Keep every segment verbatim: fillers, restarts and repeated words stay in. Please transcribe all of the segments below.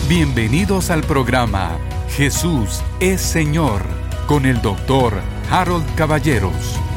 Bienvenidos al programa Jesús es Señor con el doctor Harold Caballeros.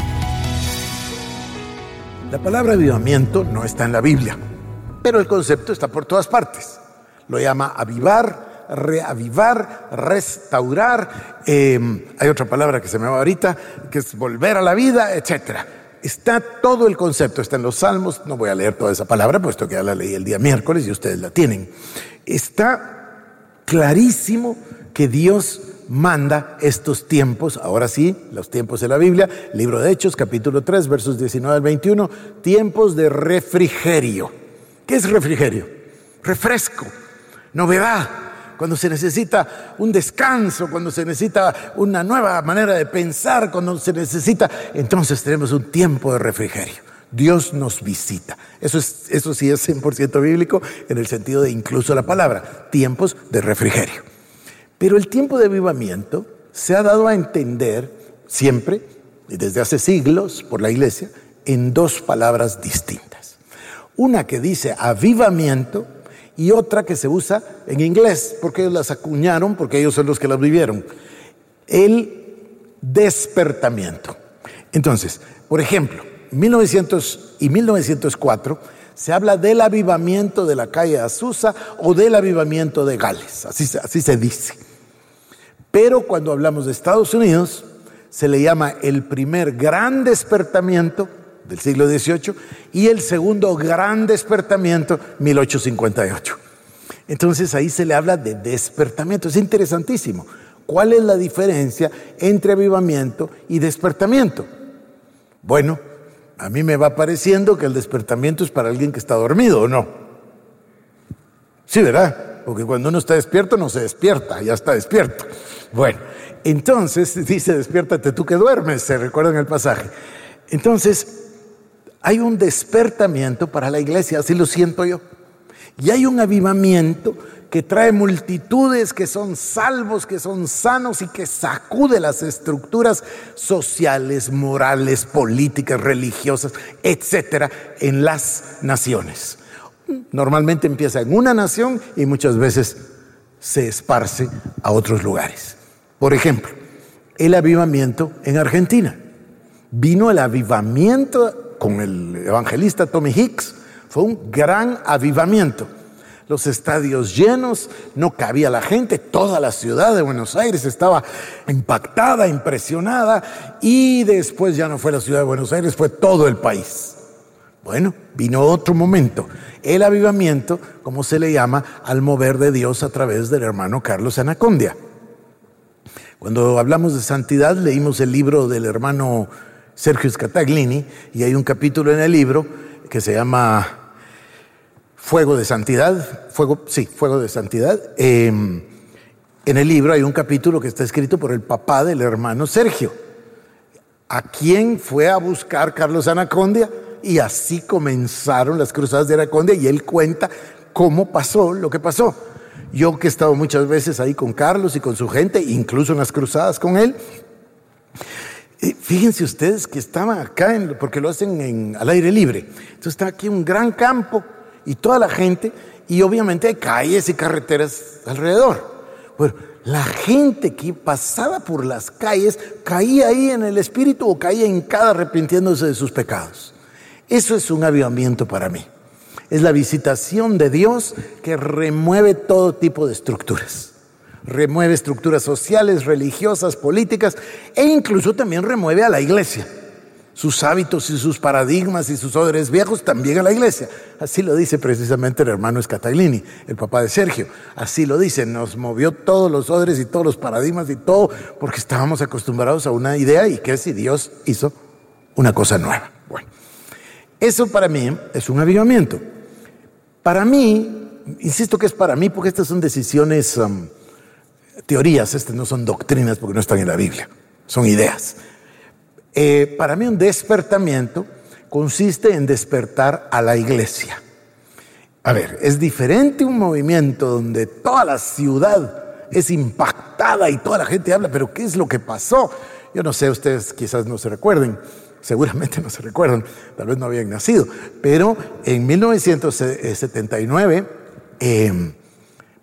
La palabra avivamiento no está en la Biblia, pero el concepto está por todas partes. Lo llama avivar, reavivar, restaurar. Eh, hay otra palabra que se me va ahorita, que es volver a la vida, etcétera. Está todo el concepto, está en los Salmos. No voy a leer toda esa palabra, puesto que ya la leí el día miércoles y ustedes la tienen. Está clarísimo que Dios manda estos tiempos, ahora sí, los tiempos de la Biblia, libro de Hechos, capítulo tres, versos diecinueve al veintiuno, tiempos de refrigerio. ¿Qué es refrigerio? Refresco, novedad, cuando se necesita un descanso, cuando se necesita una nueva manera de pensar, cuando se necesita, entonces tenemos un tiempo de refrigerio. Dios nos visita. Eso, es, eso sí es cien por ciento bíblico en el sentido de incluso la palabra, tiempos de refrigerio. Pero el tiempo de avivamiento se ha dado a entender siempre, y desde hace siglos por la iglesia, en dos palabras distintas. Una que dice avivamiento y otra que se usa en inglés, porque ellos las acuñaron, porque ellos son los que las vivieron. El despertamiento. Entonces, por ejemplo, mil novecientos y mil novecientos cuatro se habla del avivamiento de la calle Azusa o del avivamiento de Gales, así, así se dice. Pero cuando hablamos de Estados Unidos, se le llama el primer gran despertamiento del siglo dieciocho y el segundo gran despertamiento, mil ochocientos cincuenta y ocho. Entonces ahí se le habla de despertamiento. Es interesantísimo. ¿Cuál es la diferencia entre avivamiento y despertamiento? Bueno, a mí me va pareciendo que el despertamiento es para alguien que está dormido, ¿o no? Sí, ¿verdad? Porque cuando uno está despierto no se despierta, ya está despierto. Bueno, entonces dice, despiértate tú que duermes, se recuerda en el pasaje. Entonces, hay un despertamiento para la iglesia, así lo siento yo. Y hay un avivamiento que trae multitudes, que son salvos, que son sanos y que sacude las estructuras sociales, morales, políticas, religiosas, etcétera, en las naciones. Normalmente empieza en una nación y muchas veces se esparce a otros lugares. Por ejemplo, el avivamiento en Argentina. Vino el avivamiento con el evangelista Tommy Hicks, fue un gran avivamiento. Los estadios llenos, no cabía la gente, toda la ciudad de Buenos Aires estaba impactada, impresionada, y después ya no fue la ciudad de Buenos Aires, fue todo el país. Bueno, vino otro momento, el avivamiento, como se le llama, al mover de Dios a través del hermano Carlos Anacondia. Cuando hablamos de santidad, leímos el libro del hermano Sergio Scataglini, y hay un capítulo en el libro que se llama Fuego de Santidad, fuego, sí, Fuego de Santidad. Eh, en el libro hay un capítulo que está escrito por el papá del hermano Sergio, a quien fue a buscar Carlos Anacondia, y así comenzaron las cruzadas de Anacondia, y él cuenta cómo pasó lo que pasó. Yo que he estado muchas veces ahí con Carlos y con su gente, incluso en las cruzadas con él, eh, fíjense ustedes que estaba acá, en, porque lo hacen en, al aire libre, entonces está aquí un gran campo, y toda la gente, y obviamente hay calles y carreteras alrededor. Bueno, la gente que pasaba por las calles caía ahí en el Espíritu o caía hincada arrepintiéndose de sus pecados. Eso es un avivamiento para mí. Es la visitación de Dios que remueve todo tipo de estructuras. Remueve estructuras sociales, religiosas, políticas, e incluso también remueve a la iglesia. Sus hábitos y sus paradigmas y sus odres viejos también a la iglesia. Así lo dice precisamente el hermano Scataglini, el papá de Sergio. Así lo dice, nos movió todos los odres y todos los paradigmas y todo, porque estábamos acostumbrados a una idea, y que si Dios hizo una cosa nueva. Bueno, eso para mí es un avivamiento. Para mí, insisto que es para mí, porque estas son decisiones, um, teorías, estas no son doctrinas porque no están en la Biblia, son ideas. Eh, para mí un despertamiento consiste en despertar a la iglesia. A ver, es diferente un movimiento donde toda la ciudad es impactada y toda la gente habla, pero ¿qué es lo que pasó? Yo no sé, ustedes quizás no se recuerden, seguramente no se recuerdan, tal vez no habían nacido, pero en mil novecientos setenta y nueve eh,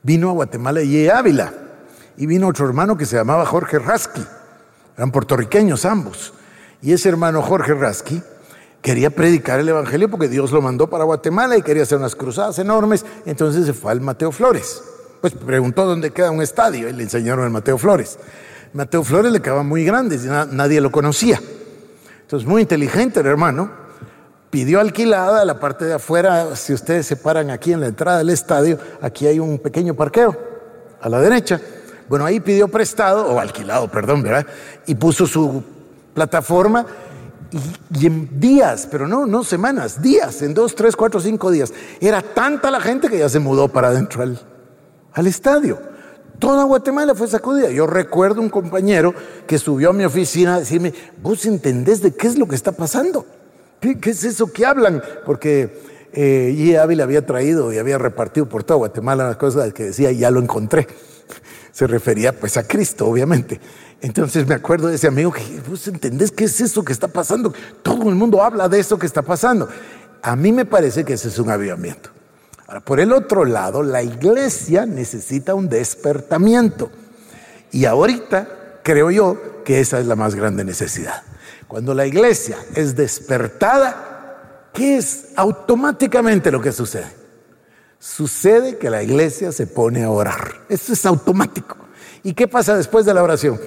vino a Guatemala y Ávila, y vino otro hermano que se llamaba Jorge Rasky, eran puertorriqueños ambos, y ese hermano Jorge Rasky quería predicar el evangelio porque Dios lo mandó para Guatemala y quería hacer unas cruzadas enormes, entonces se fue al Mateo Flores. Pues preguntó dónde queda un estadio y le enseñaron el Mateo Flores. Mateo Flores le quedaba muy grande, nadie lo conocía. Entonces, muy inteligente el hermano, pidió alquilada la parte de afuera. Si ustedes se paran aquí en la entrada del estadio, aquí hay un pequeño parqueo a la derecha. Bueno, ahí pidió prestado, o alquilado, perdón, ¿verdad? Y puso su plataforma y, y en días, pero no, no semanas, días, en dos, tres, cuatro, cinco días. Era tanta la gente que ya se mudó para adentro al, al estadio. Toda Guatemala fue sacudida. Yo recuerdo un compañero que subió a mi oficina a decirme, ¿vos entendés de qué es lo que está pasando? ¿Qué, qué es eso que hablan? Porque eh, G. Ávila había traído y había repartido por toda Guatemala unas cosas que decía, ya lo encontré. Se refería pues a Cristo, obviamente. Entonces me acuerdo de ese amigo que, ¿vos entendés qué es eso que está pasando? Todo el mundo habla de eso que está pasando. A mí me parece que ese es un avivamiento. Ahora, por el otro lado, la iglesia necesita un despertamiento. Y ahorita creo yo que esa es la más grande necesidad. Cuando la iglesia es despertada, ¿qué es automáticamente lo que sucede? Sucede que la iglesia se pone a orar. Eso es automático. ¿Y qué pasa después de la oración?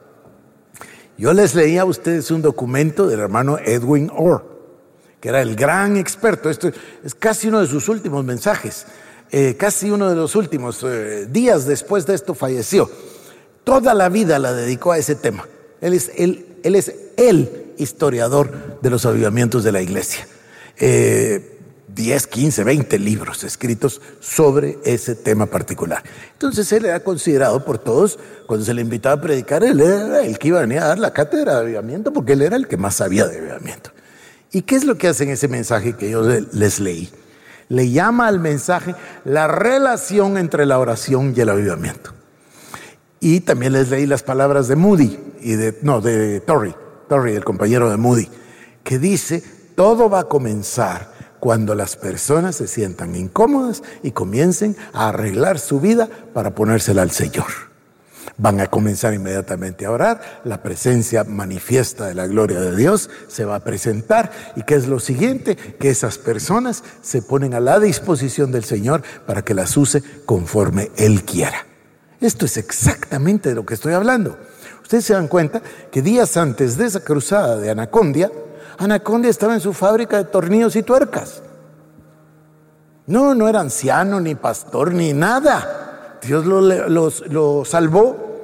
Yo les leí a ustedes un documento del hermano Edwin Orr, que era el gran experto. Esto es casi uno de sus últimos mensajes, eh, casi uno de los últimos eh, días después de esto falleció. Toda la vida la dedicó a ese tema. Él es el, él es el historiador de los avivamientos de la iglesia. Eh, diez, quince, veinte libros escritos sobre ese tema particular. Entonces él era considerado por todos, cuando se le invitaba a predicar, él era el que iba a venir a dar la cátedra de avivamiento, porque él era el que más sabía de avivamiento. ¿Y qué es lo que hace en ese mensaje que yo les leí? Le llama al mensaje la relación entre la oración y el avivamiento. Y también les leí las palabras de Moody, y de, no, de Torrey, Torrey, el compañero de Moody, que dice, todo va a comenzar cuando las personas se sientan incómodas y comiencen a arreglar su vida para ponérsela al Señor. Van a comenzar inmediatamente a orar, la presencia manifiesta de la gloria de Dios se va a presentar. ¿Y qué es lo siguiente? Que esas personas se ponen a la disposición del Señor para que las use conforme Él quiera. Esto es exactamente de lo que estoy hablando. Ustedes se dan cuenta que días antes de esa cruzada de Anacondia, Anacondia estaba en su fábrica de tornillos y tuercas. No, no era anciano, ni pastor, ni nada. Dios lo, lo, lo salvó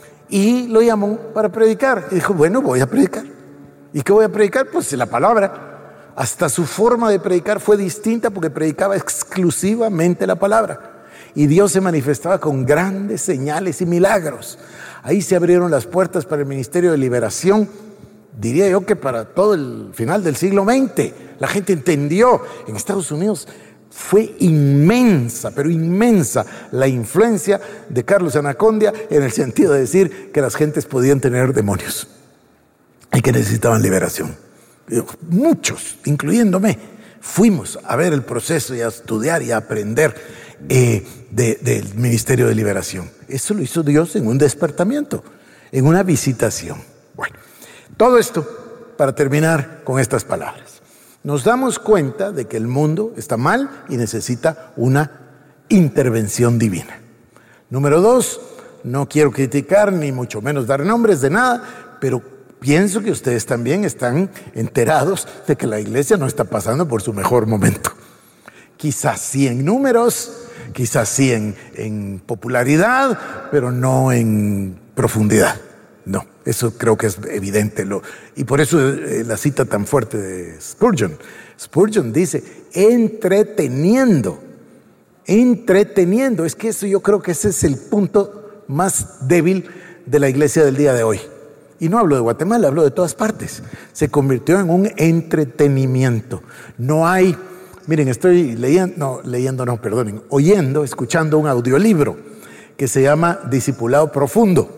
y lo llamó para predicar. Y dijo, bueno, voy a predicar. ¿Y qué voy a predicar? Pues la palabra. Hasta su forma de predicar fue distinta porque predicaba exclusivamente la palabra. Y Dios se manifestaba con grandes señales y milagros. Ahí se abrieron las puertas para el ministerio de liberación. Diría yo que para todo el final del siglo veinte, la gente entendió. En Estados Unidos fue inmensa, pero inmensa la influencia de Carlos Anacondia en el sentido de decir que las gentes podían tener demonios y que necesitaban liberación. Muchos, incluyéndome, fuimos a ver el proceso y a estudiar y a aprender eh, de, del ministerio de liberación. Eso lo hizo Dios en un despertamiento, en una visitación. Bueno. Todo esto para terminar con estas palabras. Nos damos cuenta de que el mundo está mal y necesita una intervención divina. Número dos, no quiero criticar ni mucho menos dar nombres de nada, pero pienso que ustedes también están enterados de que la iglesia no está pasando por su mejor momento. Quizás sí en números, quizás sí en, en popularidad, pero no en profundidad. No, eso creo que es evidente. Lo, y por eso eh, la cita tan fuerte de Spurgeon. Spurgeon dice, entreteniendo, entreteniendo. Es que eso yo creo que ese es el punto más débil de la iglesia del día de hoy. Y no hablo de Guatemala, hablo de todas partes. Se convirtió en un entretenimiento. No hay, miren, estoy leyendo, no, leyendo, no, perdonen, oyendo, escuchando un audiolibro que se llama Discipulado Profundo.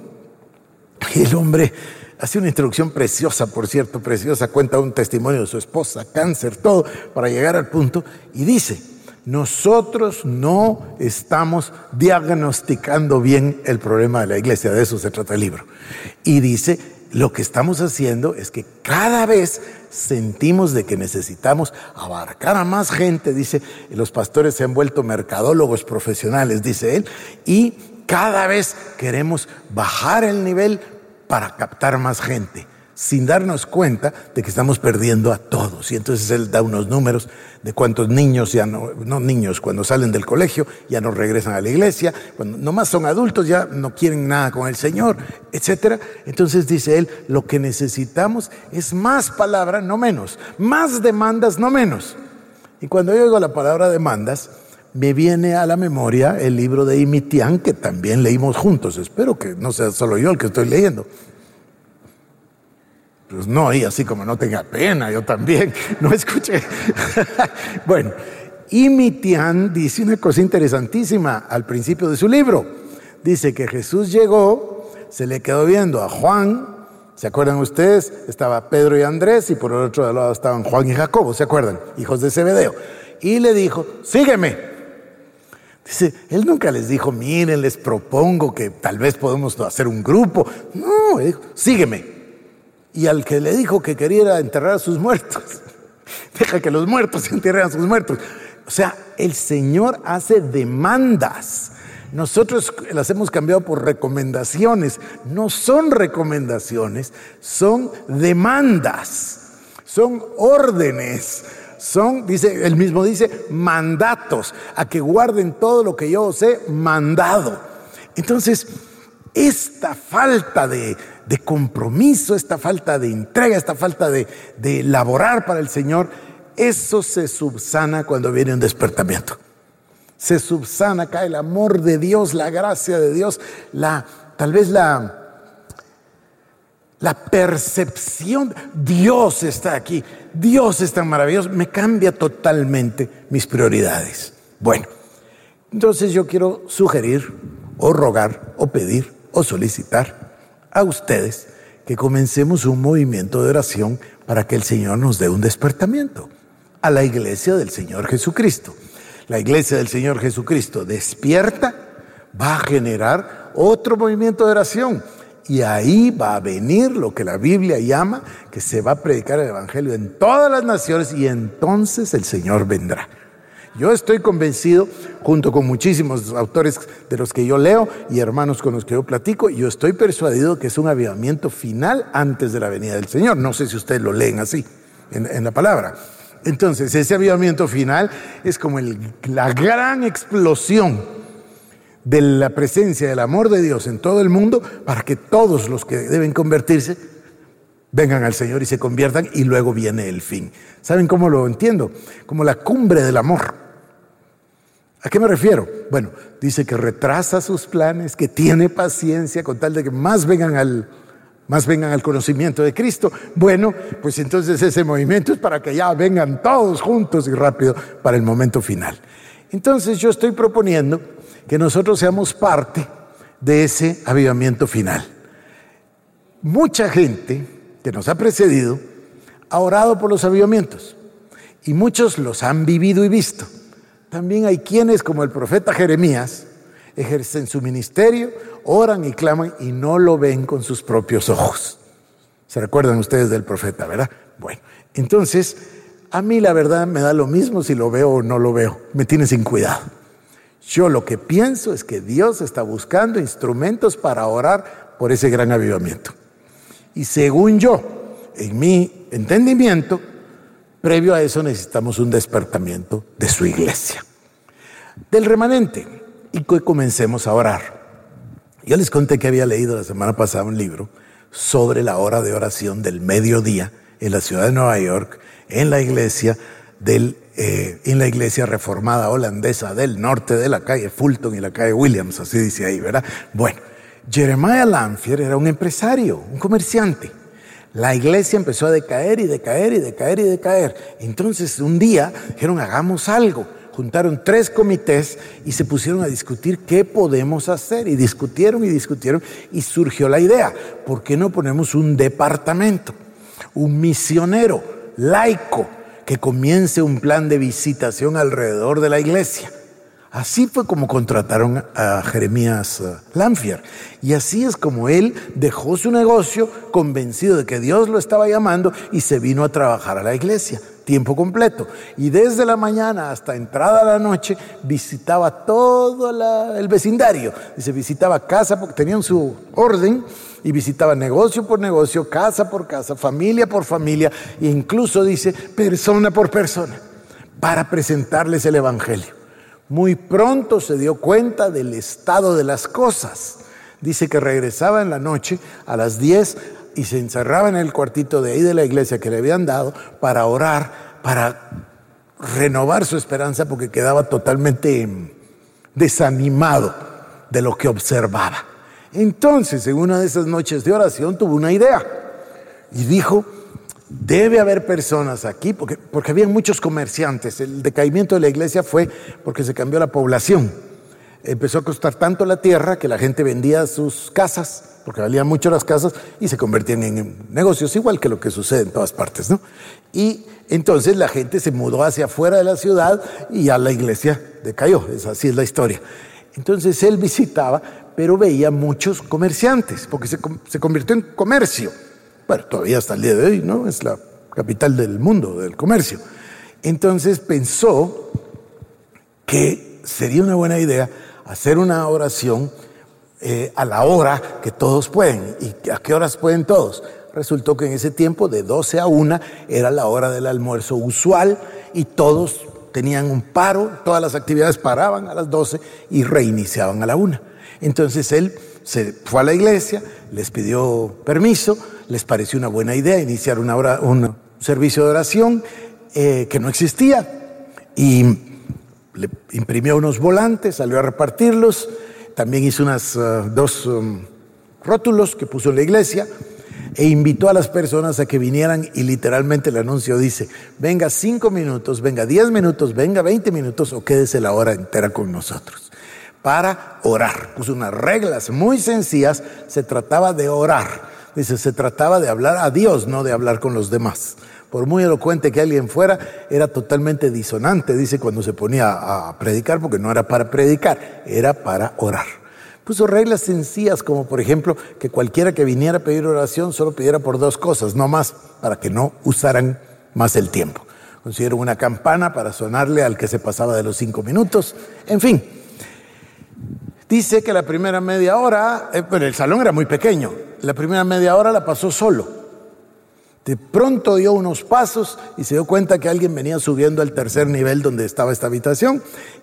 Y el hombre hace una introducción preciosa, por cierto, preciosa, cuenta un testimonio de su esposa, cáncer, todo, para llegar al punto, y dice, nosotros no estamos diagnosticando bien el problema de la iglesia. De eso se trata el libro. Y dice, lo que estamos haciendo es que cada vez sentimos de que necesitamos abarcar a más gente. Dice, los pastores se han vuelto mercadólogos profesionales, dice él, y cada vez queremos bajar el nivel para captar más gente, sin darnos cuenta de que estamos perdiendo a todos. Y entonces él da unos números de cuántos niños ya no, no niños, cuando salen del colegio ya no regresan a la iglesia, cuando nomás son adultos ya no quieren nada con el Señor, etcétera. Entonces dice él, lo que necesitamos es más palabra, no menos, más demandas, no menos. Y cuando yo oigo la palabra demandas, me viene a la memoria el libro de Imitián, que también leímos juntos. Espero que no sea solo yo el que estoy leyendo. Pues no, y así como no tenga pena, yo también, no escuché. Bueno, Imitián dice una cosa interesantísima al principio de su libro. Dice que Jesús llegó, se le quedó viendo a Juan, ¿se acuerdan ustedes? Estaba Pedro y Andrés, y por el otro lado estaban Juan y Jacobo, ¿se acuerdan? Hijos de Zebedeo. Y le dijo, sígueme. Dice, él nunca les dijo, miren, les propongo que tal vez podemos hacer un grupo. No, él dijo, sígueme. Y al que le dijo que quería enterrar a sus muertos, deja que los muertos entierren a sus muertos. O sea, el Señor hace demandas. Nosotros las hemos cambiado por recomendaciones. No son recomendaciones, son demandas, son órdenes. Son, dice, él mismo dice, mandatos, a que guarden todo lo que yo os he mandado. Entonces, esta falta de, de compromiso, esta falta de entrega, esta falta de, de laborar para el Señor, eso se subsana cuando viene un despertamiento. Se subsana, cae el amor de Dios, la gracia de Dios, la, tal vez la... La percepción, Dios está aquí, Dios es tan maravilloso, me cambia totalmente mis prioridades. Bueno, entonces yo quiero sugerir o rogar o pedir o solicitar a ustedes que comencemos un movimiento de oración para que el Señor nos dé un despertamiento a la iglesia del Señor Jesucristo. La iglesia del Señor Jesucristo despierta, va a generar otro movimiento de oración. Y ahí va a venir lo que la Biblia llama, que se va a predicar el Evangelio en todas las naciones, y entonces el Señor vendrá. Yo estoy convencido, junto con muchísimos autores de los que yo leo y hermanos con los que yo platico, yo estoy persuadido que es un avivamiento final antes de la venida del Señor. No sé si ustedes lo leen así en, en la palabra. Entonces, ese avivamiento final es como el, la gran explosión de la presencia del amor de Dios en todo el mundo, para que todos los que deben convertirse vengan al Señor y se conviertan, y luego viene el fin. ¿Saben cómo lo entiendo? Como la cumbre del amor. ¿A qué me refiero? Bueno, dice que retrasa sus planes, que tiene paciencia con tal de que más vengan al, más vengan al conocimiento de Cristo. Bueno, pues entonces ese movimiento es para que ya vengan todos juntos y rápido para el momento final. Entonces yo estoy proponiendo que nosotros seamos parte de ese avivamiento final. Mucha gente que nos ha precedido ha orado por los avivamientos, y muchos los han vivido y visto. También hay quienes, como el profeta Jeremías, ejercen su ministerio, oran y claman y no lo ven con sus propios ojos. ¿Se recuerdan ustedes del profeta, verdad? Bueno, entonces, a mí la verdad me da lo mismo si lo veo o no lo veo. Me tiene sin cuidado. Yo lo que pienso es que Dios está buscando instrumentos para orar por ese gran avivamiento. Y según yo, en mi entendimiento, previo a eso necesitamos un despertamiento de su iglesia, del remanente, y que comencemos a orar. Yo les conté que había leído la semana pasada un libro sobre la hora de oración del mediodía en la ciudad de Nueva York, en la iglesia del Eh, en la iglesia reformada holandesa del norte de la calle Fulton y la calle Williams, así dice ahí, ¿verdad? Bueno, Jeremiah Lanphier era un empresario, un comerciante. La iglesia empezó a decaer y decaer y decaer y decaer. Entonces un día dijeron, hagamos algo. Juntaron tres comités y se pusieron a discutir qué podemos hacer. Y discutieron y discutieron y surgió la idea, ¿por qué no ponemos un departamento, un misionero laico, que comience un plan de visitación alrededor de la iglesia. Así fue como contrataron a Jeremías Lanphier. Y así es como él dejó su negocio convencido de que Dios lo estaba llamando y se vino a trabajar a la iglesia, tiempo completo. Y desde la mañana hasta entrada la noche visitaba todo la, el vecindario. Dice, visitaba casa, porque tenían su orden, y visitaba negocio por negocio, casa por casa, familia por familia, e incluso dice, persona por persona, para presentarles el evangelio. Muy pronto se dio cuenta del estado de las cosas. Dice que regresaba en la noche a las diez y se encerraba en el cuartito de ahí de la iglesia que le habían dado para orar, para renovar su esperanza, porque quedaba totalmente desanimado de lo que observaba. Entonces, en una de esas noches de oración tuvo una idea y dijo, debe haber personas aquí, porque, porque había muchos comerciantes. El decaimiento de la iglesia fue porque se cambió la población. Empezó a costar tanto la tierra que la gente vendía sus casas, porque valían mucho las casas, y se convertían en negocios, igual que lo que sucede en todas partes, ¿no? Y entonces la gente se mudó hacia afuera de la ciudad y ya la iglesia decayó. Es, así es la historia. Entonces él visitaba, pero veía muchos comerciantes, porque se, se convirtió en comercio. Bueno, todavía hasta el día de hoy, ¿no? Es la capital del mundo, del comercio. Entonces pensó que sería una buena idea hacer una oración eh, a la hora que todos pueden. ¿Y a qué horas pueden todos? Resultó que en ese tiempo, de doce a una, era la hora del almuerzo usual y todos tenían un paro, todas las actividades paraban a las doce y reiniciaban a la una. Entonces él se fue a la iglesia, les pidió permiso, les pareció una buena idea iniciar una hora, un servicio de oración eh, que no existía, y le imprimió unos volantes, salió a repartirlos, también hizo unas uh, dos um, rótulos que puso en la iglesia e invitó a las personas a que vinieran, y literalmente el anuncio dice, venga cinco minutos, venga diez minutos, venga veinte minutos o quédese la hora entera con nosotros para orar. Puso unas reglas muy sencillas, se trataba de orar. Dice, se trataba de hablar a Dios, no de hablar con los demás. Por muy elocuente que alguien fuera, era totalmente disonante, dice, cuando se ponía a predicar, porque no era para predicar, era para orar. Puso reglas sencillas, como por ejemplo, que cualquiera que viniera a pedir oración solo pidiera por dos cosas, no más, para que no usaran más el tiempo. Consiguieron una campana para sonarle al que se pasaba de los cinco minutos, en fin. Dice que la primera media hora, eh, bueno, el salón era muy pequeño, la primera media hora la pasó solo. De pronto dio unos pasos y se dio cuenta que alguien venía subiendo al tercer nivel donde estaba esta habitación,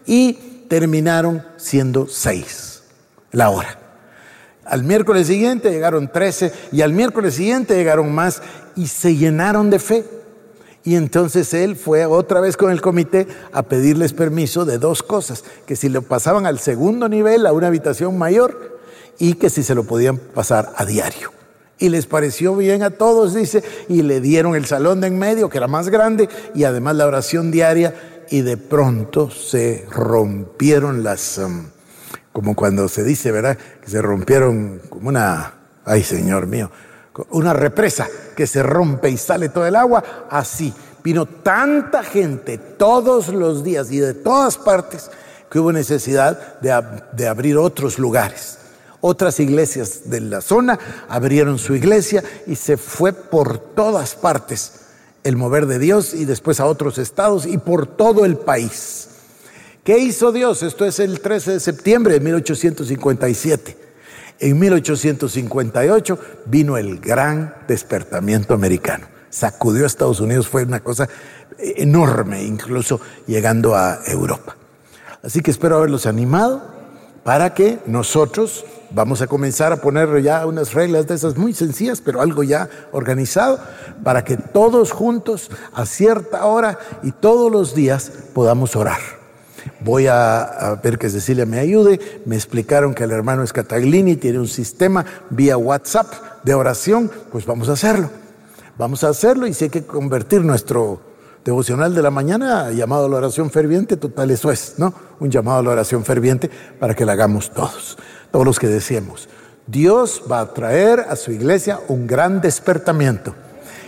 y terminaron siendo seis la hora. Al miércoles siguiente llegaron trece y al miércoles siguiente llegaron más y se llenaron de fe. Y entonces él fue otra vez con el comité a pedirles permiso de dos cosas: que si lo pasaban al segundo nivel, a una habitación mayor, y que si se lo podían pasar a diario. Y les pareció bien a todos, dice, y le dieron el salón de en medio, que era más grande, y además la oración diaria, y de pronto se rompieron las, um, como cuando se dice, ¿verdad? Que se rompieron como una, ay Señor mío, una represa que se rompe y sale todo el agua. Así vino tanta gente todos los días y de todas partes que hubo necesidad de, ab- de abrir otros lugares. Otras iglesias de la zona abrieron su iglesia y se fue por todas partes el mover de Dios, y después a otros estados y por todo el país. ¿Qué hizo Dios? Esto es el trece de septiembre de mil ochocientos cincuenta y siete. En mil ochocientos cincuenta y ocho vino el gran despertamiento americano. Sacudió a Estados Unidos, fue una cosa enorme, incluso llegando a Europa. Así que espero haberlos animado para que nosotros vamos a comenzar a poner ya unas reglas de esas muy sencillas, pero algo ya organizado, para que todos juntos, a cierta hora y todos los días, podamos orar. Voy a, a ver que Cecilia me ayude. Me explicaron que el hermano Scataglini tiene un sistema vía WhatsApp de oración. Pues vamos a hacerlo. Vamos a hacerlo, y si hay que convertir nuestro devocional de la mañana llamado a la oración ferviente, total eso es, ¿no? Un llamado a la oración ferviente para que la hagamos todos, todos los que deseemos. Dios va a traer a su iglesia un gran despertamiento.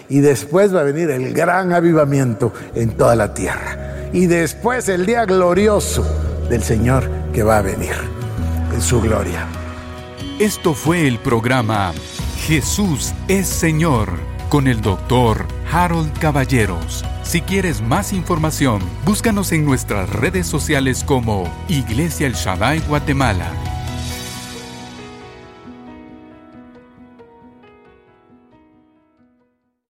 Y después va a venir el gran avivamiento en toda la tierra. Y después el día glorioso del Señor que va a venir en su gloria. Esto fue el programa Jesús es Señor con el doctor Harold Caballeros. Si quieres más información, búscanos en nuestras redes sociales como Iglesia El Shaddai Guatemala.